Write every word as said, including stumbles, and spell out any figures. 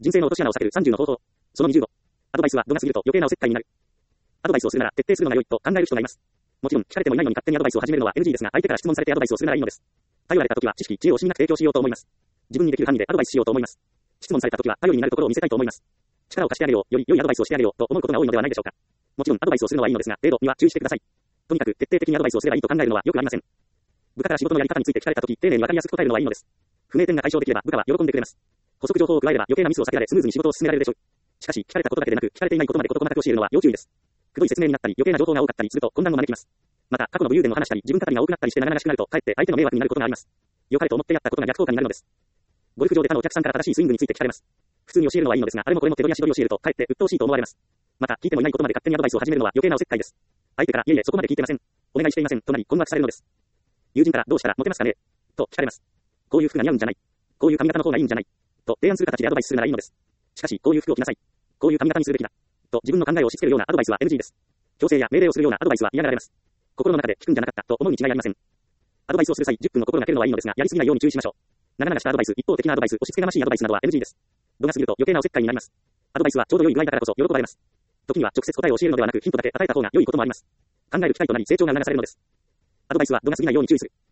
人生の落とし穴を避けるさんじゅうの方法。そのにじゅうご。アドバイスは度が過ぎると余計なおせっかいになる。アドバイスをするなら徹底するのが良いと考える人がいます。もちろん聞かれてもいないのに勝手にアドバイスを始めるのは エヌジー ですが、相手から質問されてアドバイスをするならいいのです。頼られた時は知識、知恵を惜しみなく提供しようと思います。自分にできる範囲でアドバイスしようと思います。質問された時は頼りになるところを見せたいと思います。力を貸してあげよう、より良いアドバイスをしてあげようと思うことが多いのではないでしょうか。もちろんアドバイスをするのはいいのですが、程度には注意してください。とにかく徹底的にアドバイスをすればいいと考えるのはよくありません。部下から仕事のやり方について聞かれた時、丁寧に分かりやすく答えるのはいいのです。不明点が解消できれば部下は喜んでくれます。補足情報を加えれば余計なミスを避けられスムーズに仕事を進められるでしょう。しかし聞かれたことだけでなく聞かれていないことまで事細かく教えるのは要注意です。くどい説明になったり余計な情報が多かったりすると混乱を招きます。また過去の武勇伝を話したり自分語りが多くなったりして長々しくなるとかえって相手の迷惑になることがあります。良かれと思ってやったことが逆効果になるのです。ゴルフ場で他のお客さんから正しいスイングについて聞かれます。普通に教えるのはいいのですが、あれもこれも手取り足取り教えるとかえって鬱陶しいと思われます。また聞いてもいないことまで勝手にアドバイスを始めるのは余計なおせっかいです。相手からいえいえそこまで聞いてません、お願いしていませんとなり困惑されるのです。友人からどうしたらモテますかねと聞かれます。こういう服が似合うんじゃない、こういう髪型の方がいいんじゃないと提案する形でアドバイスするならいいのです。しかしこういう服を着なさい、こういう髪型にするべきだと自分の考えを押し付けるようなアドバイスは エヌジー です。強制や命令をするようなアドバイスは嫌がられます。心の中で聞くんじゃなかったと思うに違いありません。アドバイスをする際じゅっぷんの心がけるのはいいのですが、やりすぎないように注意しましょう。長々したアドバイス、一方的なアドバイス、押し付けがましいアドバイスなどは エヌジー です。度が過ぎると余計なおせっかいになります。アドバイスはちょうど良い具合だからこそ喜ばれます。時には直接答えを教えるのではなくヒントだけ与えた方が良いこともあります。考える機会となり成長が促されるのです。アドバイスは度が過ぎないように注意する。